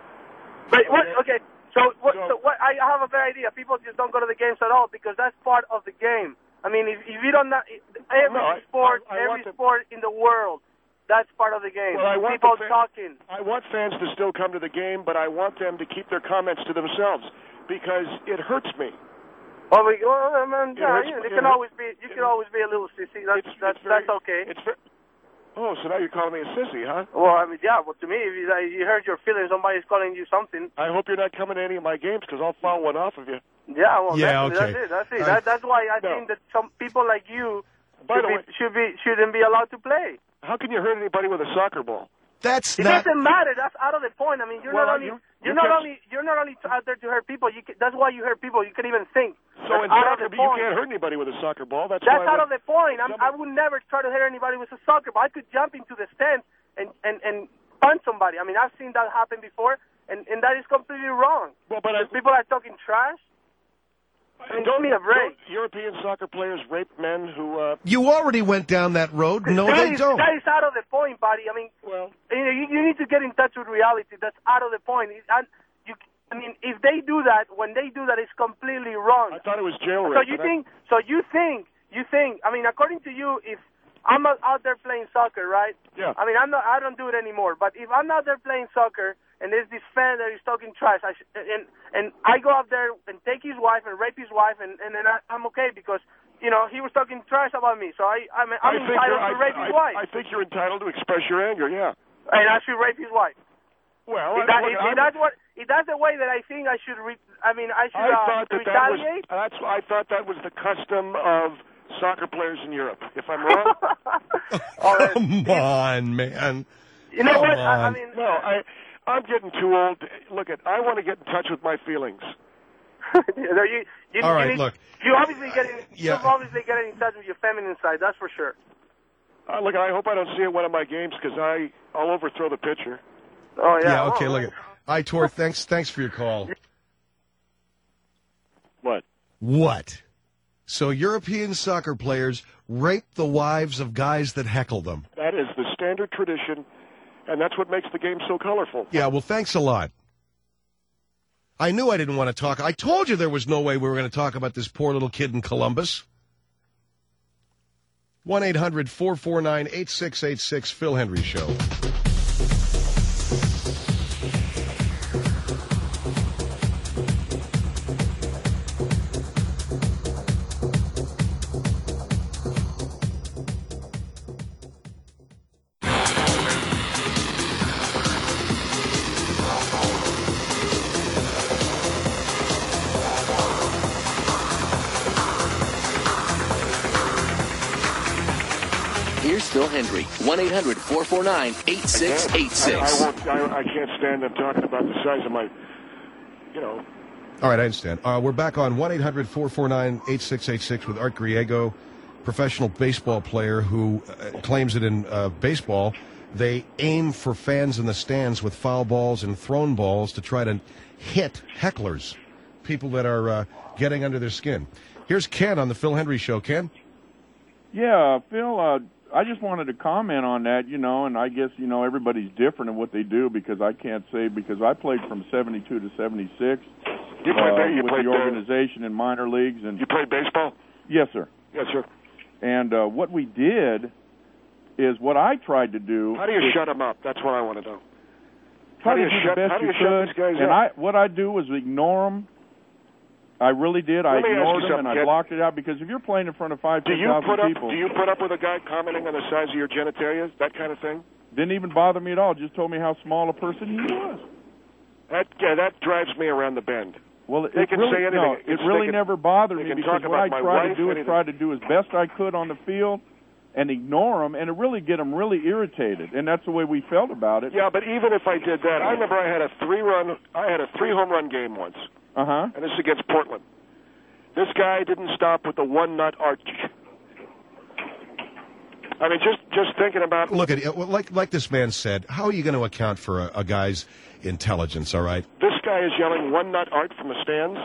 [SPEAKER 6] But what? Okay, so what?
[SPEAKER 5] So-
[SPEAKER 6] So what? I have a better idea. People just don't go to the games at all because that's part of the game. I mean, if, if you don't, know, every
[SPEAKER 5] No, I-
[SPEAKER 6] sport,
[SPEAKER 5] I- I
[SPEAKER 6] every
[SPEAKER 5] want the-
[SPEAKER 6] sport in the world, that's part of the game.
[SPEAKER 5] Well, I want
[SPEAKER 6] People
[SPEAKER 5] the fa-
[SPEAKER 6] talking.
[SPEAKER 5] I want fans to still come to the game, but I want them to keep their comments to themselves because it hurts me.
[SPEAKER 6] Well, we, well, I mean,
[SPEAKER 5] It
[SPEAKER 6] yeah,
[SPEAKER 5] hurts-
[SPEAKER 6] you,
[SPEAKER 5] it
[SPEAKER 6] you can
[SPEAKER 5] hurts-
[SPEAKER 6] always be, you
[SPEAKER 5] it-
[SPEAKER 6] can always be a little sissy. That's
[SPEAKER 5] It's-
[SPEAKER 6] that's
[SPEAKER 5] it's very-
[SPEAKER 6] that's okay.
[SPEAKER 5] It's very, oh, so now you're calling me a sissy, huh?
[SPEAKER 6] Well, I mean, yeah. Well, to me, if you, if you hurt your feelings, somebody's calling you something.
[SPEAKER 5] I hope you're not coming to any of my games because I'll foul one off of you.
[SPEAKER 6] Yeah, well,
[SPEAKER 3] Yeah,
[SPEAKER 6] that's,
[SPEAKER 3] okay.
[SPEAKER 6] that's it. That's it.
[SPEAKER 3] Uh,
[SPEAKER 6] that, that's why I
[SPEAKER 5] no.
[SPEAKER 6] think that some people like you
[SPEAKER 5] By
[SPEAKER 6] should
[SPEAKER 5] the
[SPEAKER 6] be,
[SPEAKER 5] way-
[SPEAKER 6] should be shouldn't be allowed to play.
[SPEAKER 5] How can you hurt anybody with a soccer ball?
[SPEAKER 3] That's
[SPEAKER 6] It
[SPEAKER 3] not.
[SPEAKER 6] doesn't matter. That's out of the point. I mean, you're
[SPEAKER 5] Well,
[SPEAKER 6] not only
[SPEAKER 5] you-
[SPEAKER 6] you're
[SPEAKER 5] you
[SPEAKER 6] not
[SPEAKER 5] can't-
[SPEAKER 6] only you're not only out there to hurt people. You can, that's why you hurt people. You can even think.
[SPEAKER 5] So
[SPEAKER 6] That's
[SPEAKER 5] in
[SPEAKER 6] out of
[SPEAKER 5] soccer,
[SPEAKER 6] the
[SPEAKER 5] you
[SPEAKER 6] point.
[SPEAKER 5] can't hurt anybody with a soccer ball. That's,
[SPEAKER 6] That's
[SPEAKER 5] why I
[SPEAKER 6] out of
[SPEAKER 5] would-
[SPEAKER 6] the point. I'm, I
[SPEAKER 5] Somebody-
[SPEAKER 6] would never try to hurt anybody with a soccer ball. I could jump into the stands and and and punch somebody. I mean, I've seen that happen before, and and that is completely wrong.
[SPEAKER 5] Well, but I,
[SPEAKER 6] Because people are talking trash. I mean, give me a break.
[SPEAKER 5] don't European soccer players rape men who? Uh,
[SPEAKER 3] You already went down that road. No,
[SPEAKER 6] That
[SPEAKER 3] they
[SPEAKER 6] is-
[SPEAKER 3] don't.
[SPEAKER 6] That is out of the point, buddy. I mean,
[SPEAKER 5] well,
[SPEAKER 6] you, know, you, you need to get in touch with reality. That's out of the point. It, and you, I mean, if they do that, when they do that, it's completely wrong.
[SPEAKER 5] I thought it was jail
[SPEAKER 6] So
[SPEAKER 5] rape.
[SPEAKER 6] you
[SPEAKER 5] but I-
[SPEAKER 6] think? So you think? You think? I mean, according to you, if I'm out out there playing soccer, right?
[SPEAKER 5] Yeah.
[SPEAKER 6] I mean, I'm not. I don't do it anymore. But if I'm out there playing soccer and there's this fan that is talking trash, I sh- and and I go up there and take his wife and rape his wife, and and then I, I'm okay because you know he was talking trash about me. So I I'm, I'm
[SPEAKER 5] I think
[SPEAKER 6] entitled
[SPEAKER 5] you're-
[SPEAKER 6] to
[SPEAKER 5] I-
[SPEAKER 6] rape his
[SPEAKER 5] I-
[SPEAKER 6] wife,
[SPEAKER 5] I think you're entitled to express your anger. Yeah.
[SPEAKER 6] and I should rape his wife.
[SPEAKER 5] Well,
[SPEAKER 6] If,
[SPEAKER 5] I,
[SPEAKER 6] that,
[SPEAKER 5] look,
[SPEAKER 6] if,
[SPEAKER 5] I'm-
[SPEAKER 6] if that's what if that's the way that I think I should. Re- I mean, I should
[SPEAKER 5] I
[SPEAKER 6] uh,
[SPEAKER 5] thought that that was
[SPEAKER 6] retaliate.
[SPEAKER 5] that's I thought that was the custom of soccer players in Europe. If I'm wrong,
[SPEAKER 6] All right.
[SPEAKER 3] Come on, man.
[SPEAKER 6] You know
[SPEAKER 3] Come
[SPEAKER 6] what? I, I
[SPEAKER 3] on.
[SPEAKER 6] mean,
[SPEAKER 5] no, I I'm getting too old. Look, at I want to get in touch with my feelings.
[SPEAKER 6] you, know, you, you,
[SPEAKER 3] All
[SPEAKER 6] you
[SPEAKER 3] right,
[SPEAKER 6] need,
[SPEAKER 3] look.
[SPEAKER 6] You obviously get in,
[SPEAKER 3] Yeah.
[SPEAKER 6] you obviously get in touch with your feminine side. That's for sure.
[SPEAKER 5] Uh, look, I hope I don't see it at one of my games because I I'll overthrow the pitcher.
[SPEAKER 6] Oh yeah.
[SPEAKER 3] Yeah, okay,
[SPEAKER 6] oh,
[SPEAKER 3] look at Aitor, thanks thanks for your call.
[SPEAKER 5] What?
[SPEAKER 3] What? So European soccer players rape the wives of guys that heckle them.
[SPEAKER 5] That is the standard tradition, and that's what makes the game so colorful.
[SPEAKER 3] Yeah, well, thanks a lot. I knew I didn't want to talk. I told you there was no way we were going to talk about this poor little kid in Columbus. one eight hundred four four nine eight six eight six, Phil Hendry Show.
[SPEAKER 2] Here's Phil Hendry, one eight hundred four four nine eight six eight six.
[SPEAKER 5] I, I, won't, I, I can't stand them talking about the size of my, you know.
[SPEAKER 3] All right, I understand. Uh, we're back on one eight hundred four four nine eight six eight six with Art Griego, professional baseball player who uh, claims that in uh, baseball they aim for fans in the stands with foul balls and thrown balls to try to hit hecklers, people that are uh, getting under their skin. Here's Ken on the Phil Hendry Show. Ken?
[SPEAKER 7] Yeah, Phil, uh, I just wanted to comment on that, you know, and I guess, you know, everybody's different in what they do because I can't say, because I played from seventy-two to seventy-six
[SPEAKER 5] You played,
[SPEAKER 7] uh,
[SPEAKER 5] you
[SPEAKER 7] with
[SPEAKER 5] played
[SPEAKER 7] the
[SPEAKER 5] uh,
[SPEAKER 7] organization in minor leagues. And
[SPEAKER 5] You played baseball?
[SPEAKER 7] Yes, sir.
[SPEAKER 5] Yes, sir.
[SPEAKER 7] And uh, what we did is what I tried to do.
[SPEAKER 5] How do you
[SPEAKER 7] is
[SPEAKER 5] shut them up? That's what I want to know.
[SPEAKER 7] Try
[SPEAKER 5] How do
[SPEAKER 7] to
[SPEAKER 5] you
[SPEAKER 7] do
[SPEAKER 5] shut,
[SPEAKER 7] the best
[SPEAKER 5] how do
[SPEAKER 7] you
[SPEAKER 5] you shut
[SPEAKER 7] could.
[SPEAKER 5] these guys
[SPEAKER 7] and
[SPEAKER 5] up?
[SPEAKER 7] I, what I do was ignore them. I really did. I
[SPEAKER 5] Let me ask
[SPEAKER 7] ignored
[SPEAKER 5] you
[SPEAKER 7] them and
[SPEAKER 5] something,
[SPEAKER 7] I
[SPEAKER 5] kid.
[SPEAKER 7] blocked it out because if you're playing in front of five,
[SPEAKER 5] Do
[SPEAKER 7] ten
[SPEAKER 5] you put
[SPEAKER 7] thousand
[SPEAKER 5] up?
[SPEAKER 7] people,
[SPEAKER 5] Do you put up with a guy commenting on the size of your genitalia? That kind of thing?
[SPEAKER 7] didn't even bother me at all. Just told me how small a person he was.
[SPEAKER 5] That yeah, that drives me around the bend.
[SPEAKER 7] Well,
[SPEAKER 5] They
[SPEAKER 7] it
[SPEAKER 5] can
[SPEAKER 7] really,
[SPEAKER 5] say anything.
[SPEAKER 7] no,
[SPEAKER 5] It's-
[SPEAKER 7] it
[SPEAKER 5] they
[SPEAKER 7] really
[SPEAKER 5] can-
[SPEAKER 7] never bothered
[SPEAKER 5] they
[SPEAKER 7] me
[SPEAKER 5] can
[SPEAKER 7] because
[SPEAKER 5] talk
[SPEAKER 7] what I
[SPEAKER 5] about my
[SPEAKER 7] tried to
[SPEAKER 5] wife,
[SPEAKER 7] do is
[SPEAKER 5] anything.
[SPEAKER 7] try to do as best I could on the field and ignore them, and it really get them really irritated, and that's the way we felt about it.
[SPEAKER 5] Yeah, but even if I did that, I remember I had a three-run, I had a three-home run game once,
[SPEAKER 7] Uh huh.
[SPEAKER 5] and this is against Portland. This guy didn't stop with the one-nut arch. I mean, just just thinking about.
[SPEAKER 3] Look at it. Like, like this man said, how are you going to account for a, a guy's intelligence, all right?
[SPEAKER 5] This guy is yelling one-nut art from the stands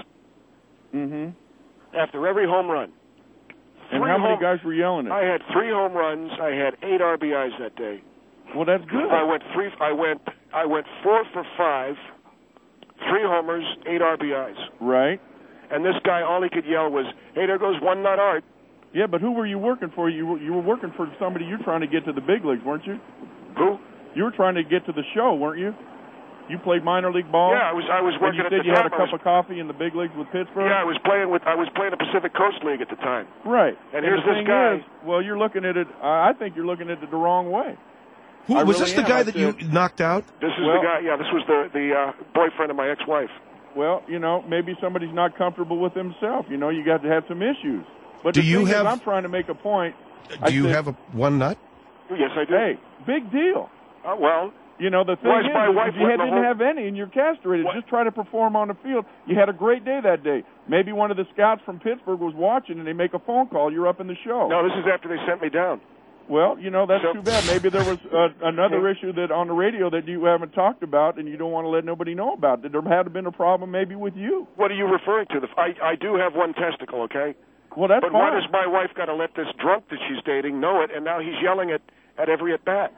[SPEAKER 7] Mm-hmm.
[SPEAKER 5] after every home run.
[SPEAKER 7] And
[SPEAKER 5] Three
[SPEAKER 7] how many
[SPEAKER 5] home-
[SPEAKER 7] guys were yelling it?
[SPEAKER 5] I had three home runs. I had eight R B Is that day.
[SPEAKER 7] Well, that's good.
[SPEAKER 5] I went three. I went. I went four for five. Three homers, eight R B Is.
[SPEAKER 7] Right.
[SPEAKER 5] And this guy, all he could yell was, "Hey, there goes one nut art."
[SPEAKER 7] Yeah, but who were you working for? You were, you were working for somebody. You're trying to get to the big leagues, weren't you?
[SPEAKER 5] Who?
[SPEAKER 7] You were trying to get to the show, weren't you? You played minor league ball.
[SPEAKER 5] Yeah, I was. I was
[SPEAKER 7] And
[SPEAKER 5] working
[SPEAKER 7] you
[SPEAKER 5] at
[SPEAKER 7] said
[SPEAKER 5] the
[SPEAKER 7] you
[SPEAKER 5] time.
[SPEAKER 7] had a
[SPEAKER 5] I
[SPEAKER 7] cup
[SPEAKER 5] was,
[SPEAKER 7] of coffee in the big leagues with Pittsburgh.
[SPEAKER 5] yeah, I was playing with. I was playing the Pacific Coast League at the time.
[SPEAKER 7] Right.
[SPEAKER 5] And here's
[SPEAKER 7] the
[SPEAKER 5] this
[SPEAKER 7] thing
[SPEAKER 5] guy-
[SPEAKER 7] Is, well, you're looking at it. I I think you're looking at it the wrong way.
[SPEAKER 3] Who,
[SPEAKER 7] I
[SPEAKER 3] was
[SPEAKER 7] really
[SPEAKER 3] this the
[SPEAKER 7] am.
[SPEAKER 3] guy
[SPEAKER 7] I
[SPEAKER 3] that you
[SPEAKER 7] said-
[SPEAKER 3] knocked out?
[SPEAKER 5] This is
[SPEAKER 7] Well-
[SPEAKER 5] the guy. Yeah, this was the the uh, boyfriend of my ex-wife.
[SPEAKER 7] Well, you know, maybe somebody's not comfortable with himself. You know, you got to have some issues. But
[SPEAKER 3] Do
[SPEAKER 7] the
[SPEAKER 3] you
[SPEAKER 7] thing is,
[SPEAKER 3] have-
[SPEAKER 7] I'm trying to make a point. I
[SPEAKER 3] Do you
[SPEAKER 7] said,
[SPEAKER 3] have a one nut?
[SPEAKER 5] Yes, I do.
[SPEAKER 7] Hey, big deal.
[SPEAKER 5] Uh, well,
[SPEAKER 7] You know, the thing
[SPEAKER 5] Why is
[SPEAKER 7] is,
[SPEAKER 5] my
[SPEAKER 7] is
[SPEAKER 5] wife
[SPEAKER 7] if you
[SPEAKER 5] letting
[SPEAKER 7] had,
[SPEAKER 5] the
[SPEAKER 7] didn't
[SPEAKER 5] whole-
[SPEAKER 7] have any and you're castrated,
[SPEAKER 5] What?
[SPEAKER 7] just try to perform on the field. You had a great day that day. Maybe one of the scouts from Pittsburgh was watching and they make a phone call. You're up in the show.
[SPEAKER 5] no, this is after they sent me down.
[SPEAKER 7] Well, you know, that's
[SPEAKER 5] So-
[SPEAKER 7] too bad. Maybe there was uh, another issue that on the radio that you haven't talked about and you don't want to let nobody know about. That there had been a problem maybe with you.
[SPEAKER 5] What are you referring to? The, I I do have one testicle, okay?
[SPEAKER 7] Well, that's
[SPEAKER 5] But why
[SPEAKER 7] fine.
[SPEAKER 5] does my wife got to let this drunk that she's dating know it, and now he's yelling it at every at bat?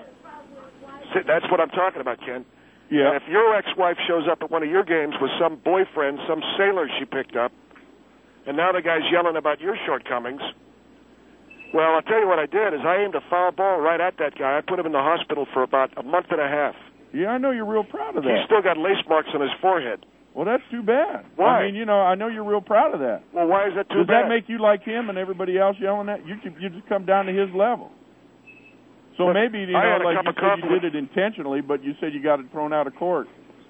[SPEAKER 5] See, that's what I'm talking about, Ken.
[SPEAKER 7] Yeah.
[SPEAKER 5] And if your ex-wife shows up at one of your games with some boyfriend, some sailor she picked up, and now the guy's yelling about your shortcomings, well, I'll tell you what I did is I aimed a foul ball right at that guy. I put him in the hospital for about a month and a half.
[SPEAKER 7] Yeah, I know you're real proud of that.
[SPEAKER 5] He's still got lace marks on his forehead.
[SPEAKER 7] Well, that's too bad.
[SPEAKER 5] Why?
[SPEAKER 7] I mean, you know, I know you're real proud of that.
[SPEAKER 5] Well, why is that too
[SPEAKER 7] Does
[SPEAKER 5] bad?
[SPEAKER 7] that make you like him and everybody else yelling at you? You just come down to his level. So
[SPEAKER 5] But
[SPEAKER 7] maybe, you
[SPEAKER 5] I
[SPEAKER 7] know,
[SPEAKER 5] had a
[SPEAKER 7] like
[SPEAKER 5] cup
[SPEAKER 7] you
[SPEAKER 5] of
[SPEAKER 7] said,
[SPEAKER 5] coffee
[SPEAKER 7] you did it intentionally, but you said you got it thrown out of court.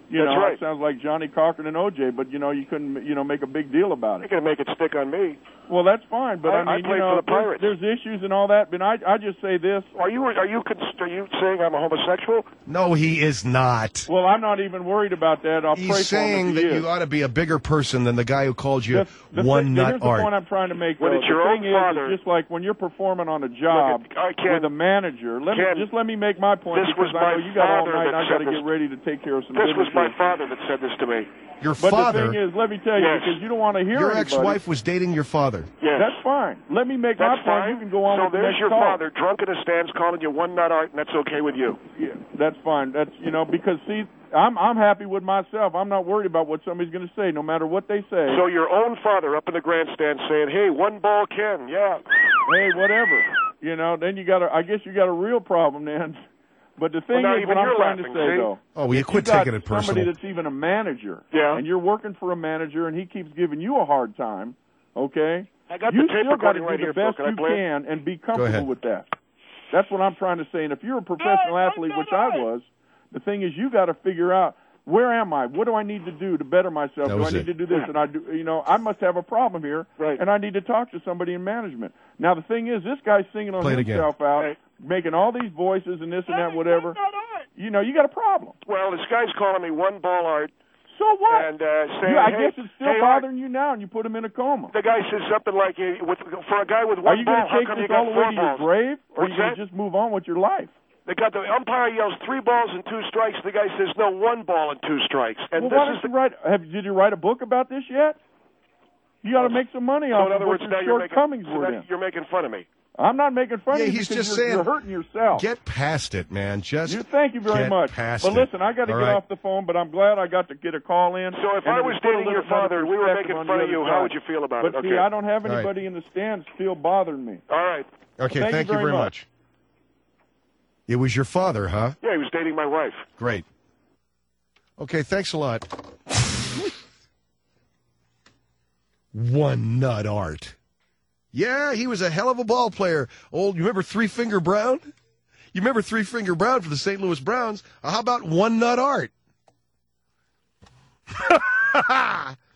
[SPEAKER 7] You
[SPEAKER 5] That's
[SPEAKER 7] know,
[SPEAKER 5] right.
[SPEAKER 7] it sounds like Johnny Cochran and O J, but, you know, you couldn't, you know, make a big deal about
[SPEAKER 5] You're
[SPEAKER 7] it.
[SPEAKER 5] going to make it stick on me.
[SPEAKER 7] Well, that's fine, but
[SPEAKER 5] I-
[SPEAKER 7] I, mean,
[SPEAKER 5] I
[SPEAKER 7] you
[SPEAKER 5] played
[SPEAKER 7] know,
[SPEAKER 5] for the Pirates.
[SPEAKER 7] there's, there's issues and all that, but I, I just say this.
[SPEAKER 5] Are you are you cons- are you saying I'm a homosexual?
[SPEAKER 3] No, he is not.
[SPEAKER 7] Well, I'm not even worried about that. I'll pray
[SPEAKER 3] He's
[SPEAKER 7] for him
[SPEAKER 3] saying
[SPEAKER 7] if
[SPEAKER 3] that
[SPEAKER 7] he is.
[SPEAKER 3] you ought to be a bigger person than the guy who called you
[SPEAKER 7] The- the
[SPEAKER 3] one
[SPEAKER 7] thing-
[SPEAKER 3] nut
[SPEAKER 7] here's the point
[SPEAKER 3] art.
[SPEAKER 7] I'm trying to make.
[SPEAKER 5] When
[SPEAKER 7] though.
[SPEAKER 5] it's your
[SPEAKER 7] the
[SPEAKER 5] own
[SPEAKER 7] thing
[SPEAKER 5] father-
[SPEAKER 7] is, it's just like when you're performing on a job
[SPEAKER 5] Look, I can't-
[SPEAKER 7] with a manager. Let
[SPEAKER 5] Ken,
[SPEAKER 7] me just let me make my point
[SPEAKER 5] this
[SPEAKER 7] because
[SPEAKER 5] was
[SPEAKER 7] I know
[SPEAKER 5] my
[SPEAKER 7] you got all
[SPEAKER 5] father
[SPEAKER 7] night. and
[SPEAKER 5] that
[SPEAKER 7] I got to
[SPEAKER 5] said
[SPEAKER 7] get
[SPEAKER 5] this.
[SPEAKER 7] ready to take care of some
[SPEAKER 5] This was
[SPEAKER 7] business
[SPEAKER 5] my
[SPEAKER 7] here.
[SPEAKER 5] father that said this to me.
[SPEAKER 3] Your
[SPEAKER 7] But
[SPEAKER 3] father,
[SPEAKER 7] the thing is, let me tell you,
[SPEAKER 5] Yes.
[SPEAKER 7] because you don't want to hear
[SPEAKER 3] your
[SPEAKER 7] anybody.
[SPEAKER 3] ex-wife was dating your father.
[SPEAKER 5] Yes.
[SPEAKER 7] That's fine. Let me make
[SPEAKER 5] That's
[SPEAKER 7] my point.
[SPEAKER 5] fine.
[SPEAKER 7] You can go on
[SPEAKER 5] so
[SPEAKER 7] with the
[SPEAKER 5] there's
[SPEAKER 7] next
[SPEAKER 5] your
[SPEAKER 7] call.
[SPEAKER 5] father drunk in the stands calling you one nut art, and that's okay with you.
[SPEAKER 7] Yeah, that's fine. That's you know because see, I'm I'm happy with myself. I'm not worried about what somebody's going to say, no matter what they say.
[SPEAKER 5] So your own father up in the grandstand saying, "Hey, one ball Ken, yeah."
[SPEAKER 7] Hey, whatever. You know, then you got a. I guess you got a real problem then. But the thing
[SPEAKER 5] Well, now
[SPEAKER 7] is,
[SPEAKER 5] even
[SPEAKER 7] what I'm
[SPEAKER 5] you're
[SPEAKER 7] trying
[SPEAKER 5] laughing,
[SPEAKER 7] to say
[SPEAKER 5] see?
[SPEAKER 7] though.
[SPEAKER 3] Oh, well, you
[SPEAKER 7] if
[SPEAKER 3] quit
[SPEAKER 7] got
[SPEAKER 3] taking it
[SPEAKER 7] somebody
[SPEAKER 3] personal.
[SPEAKER 7] that's even a manager,
[SPEAKER 5] Yeah.
[SPEAKER 7] and you're working for a manager, and he keeps giving you a hard time, okay?
[SPEAKER 5] I got
[SPEAKER 7] you
[SPEAKER 5] the tape
[SPEAKER 7] still got to
[SPEAKER 5] recording
[SPEAKER 7] do
[SPEAKER 5] right
[SPEAKER 7] the
[SPEAKER 5] here, Phil.
[SPEAKER 7] best
[SPEAKER 5] Can I
[SPEAKER 7] you
[SPEAKER 5] play it?
[SPEAKER 7] can and be
[SPEAKER 3] ahead.
[SPEAKER 7] comfortable with that. That's what I'm trying to say. And if you're a professional athlete, which I was, the thing is, you got to figure out where am I? What do I need to do to better myself?
[SPEAKER 3] That
[SPEAKER 7] Do I
[SPEAKER 3] was
[SPEAKER 7] need
[SPEAKER 3] it.
[SPEAKER 7] to do this? And I do. You know, I must have a problem here,
[SPEAKER 5] Right.
[SPEAKER 7] and I need to talk to somebody in management. Now the thing is, this guy's singing on
[SPEAKER 3] Play it again.
[SPEAKER 7] himself out,
[SPEAKER 5] Right.
[SPEAKER 7] making all these voices and this and that, whatever. You know, you got a problem.
[SPEAKER 5] Well, this guy's calling me one ball art,
[SPEAKER 7] So what?
[SPEAKER 5] and uh, saying,
[SPEAKER 7] You- I
[SPEAKER 5] hey,
[SPEAKER 7] guess it's still
[SPEAKER 5] hey, Art,
[SPEAKER 7] bothering you now, and you put him in a coma.
[SPEAKER 5] the guy says something like, hey, with, for a guy with
[SPEAKER 7] Are
[SPEAKER 5] one
[SPEAKER 7] you
[SPEAKER 5] ball,
[SPEAKER 7] going to
[SPEAKER 5] how
[SPEAKER 7] take
[SPEAKER 5] come you
[SPEAKER 7] this all
[SPEAKER 5] got
[SPEAKER 7] the way
[SPEAKER 5] four
[SPEAKER 7] to your
[SPEAKER 5] balls?
[SPEAKER 7] grave, or are
[SPEAKER 5] What's
[SPEAKER 7] you going
[SPEAKER 5] that?
[SPEAKER 7] to just move on with your life?
[SPEAKER 5] They got the umpire yells three balls and two strikes. The guy says no, one ball and two strikes. And
[SPEAKER 7] Well,
[SPEAKER 5] this
[SPEAKER 7] why
[SPEAKER 5] is
[SPEAKER 7] don't
[SPEAKER 5] the
[SPEAKER 7] you write? Have, did you write a book about this yet? You got to make some money
[SPEAKER 5] so
[SPEAKER 7] off
[SPEAKER 5] in other
[SPEAKER 7] of
[SPEAKER 5] words,
[SPEAKER 7] what
[SPEAKER 5] now
[SPEAKER 7] your
[SPEAKER 5] you're making
[SPEAKER 7] shortcomings
[SPEAKER 5] so
[SPEAKER 7] were
[SPEAKER 5] now
[SPEAKER 7] then.
[SPEAKER 5] you're making fun of me.
[SPEAKER 7] I'm not making fun
[SPEAKER 3] Yeah,
[SPEAKER 7] of you
[SPEAKER 3] he's
[SPEAKER 7] because
[SPEAKER 3] just
[SPEAKER 7] you're,
[SPEAKER 3] saying,
[SPEAKER 7] you're hurting yourself.
[SPEAKER 3] Get past it, man. Just
[SPEAKER 7] You, thank you very
[SPEAKER 3] get
[SPEAKER 7] much.
[SPEAKER 3] past
[SPEAKER 7] But
[SPEAKER 3] it.
[SPEAKER 7] listen, I got to
[SPEAKER 3] All
[SPEAKER 7] get
[SPEAKER 3] right.
[SPEAKER 7] off the phone, but I'm glad I got to get a call in.
[SPEAKER 5] So if
[SPEAKER 7] and
[SPEAKER 5] I
[SPEAKER 7] it
[SPEAKER 5] was
[SPEAKER 7] put a
[SPEAKER 5] dating your
[SPEAKER 7] little bit of
[SPEAKER 5] father and we were
[SPEAKER 7] perspective
[SPEAKER 5] making
[SPEAKER 7] on
[SPEAKER 5] fun
[SPEAKER 7] the
[SPEAKER 5] of you,
[SPEAKER 7] other
[SPEAKER 5] how
[SPEAKER 7] side.
[SPEAKER 5] would you feel about
[SPEAKER 7] but
[SPEAKER 5] it?
[SPEAKER 7] see,
[SPEAKER 5] Okay.
[SPEAKER 7] I don't have
[SPEAKER 3] All right.
[SPEAKER 7] anybody in the stands still bothering me.
[SPEAKER 5] All right.
[SPEAKER 3] Okay,
[SPEAKER 7] Thank
[SPEAKER 3] thank,
[SPEAKER 7] you
[SPEAKER 3] you
[SPEAKER 7] very
[SPEAKER 3] very
[SPEAKER 7] much.
[SPEAKER 3] much. It was your father, huh?
[SPEAKER 5] Yeah, he was dating my wife.
[SPEAKER 3] Great. Okay, thanks a lot. One nut art. Yeah, he was a hell of a ball player. Old, you remember Three Finger Brown? You remember Three Finger Brown for the Saint Louis Browns? How about One Nut Art?